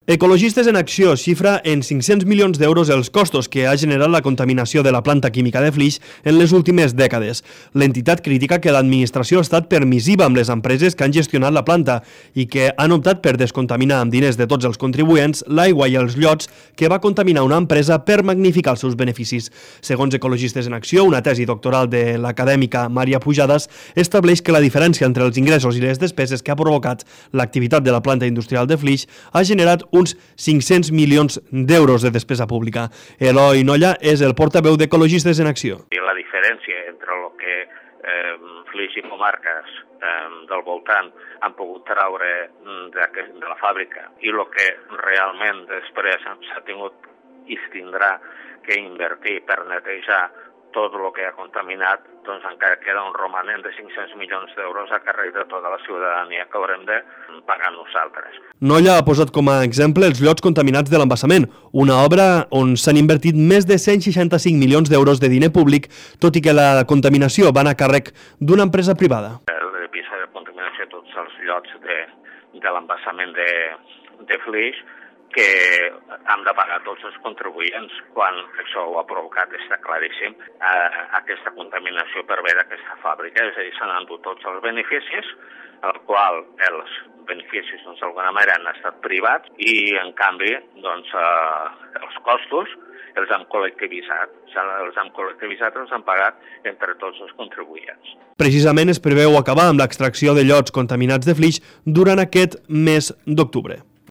Ecologistes en Acció xifra en 500 milions d'euros els costos que ha generat la contaminació de la planta química de Flix en les últimes dècades. L'entitat critica que l'administració ha estat permissiva amb les empreses que han gestionat la planta i que han optat per descontaminar amb diners de tots els contribuents l'aigua i els llots que va contaminar una empresa per magnificar els seus beneficis. Segons Ecologistes en Acció, una tesi doctoral de l'acadèmica Maria Pujadas estableix que la diferència entre els ingressos i les despeses que ha provocat l'activitat de la planta industrial de Flix ha generat uns 500 milions d'euros de despesa pública. Eloi Nolla és el portaveu d'Ecologistes en Acció. La diferència entre el que Flix i comarques del voltant han pogut traure de la fàbrica i el que realment després s'ha tingut i es tindrà que invertir per netejar tot el que ha contaminat, doncs encara queda un romanent de 500 milions d'euros a càrrec de tota la ciutadania que haurem de pagar nosaltres. Nolla ha posat com a exemple els llots contaminats de l'embassament, una obra on s'han invertit més de 165 milions d'euros de diner públic, tot i que la contaminació va anar a càrrec d'una empresa privada. L'episodi de contaminació de tots els llots de l'embassament de Flix, que han de pagar tots els contribuents quan això ho ha provocat, està claríssim, aquesta contaminació per ve d'aquesta fàbrica, és a dir, s'han endut tots els beneficis, el qual els beneficis d'alguna manera han estat privats i en canvi els costos els han col·lectivitzat, els han pagat entre tots els contribuents. Precisament es preveu acabar amb l'extracció de llots contaminats de Flix durant aquest mes d'octubre.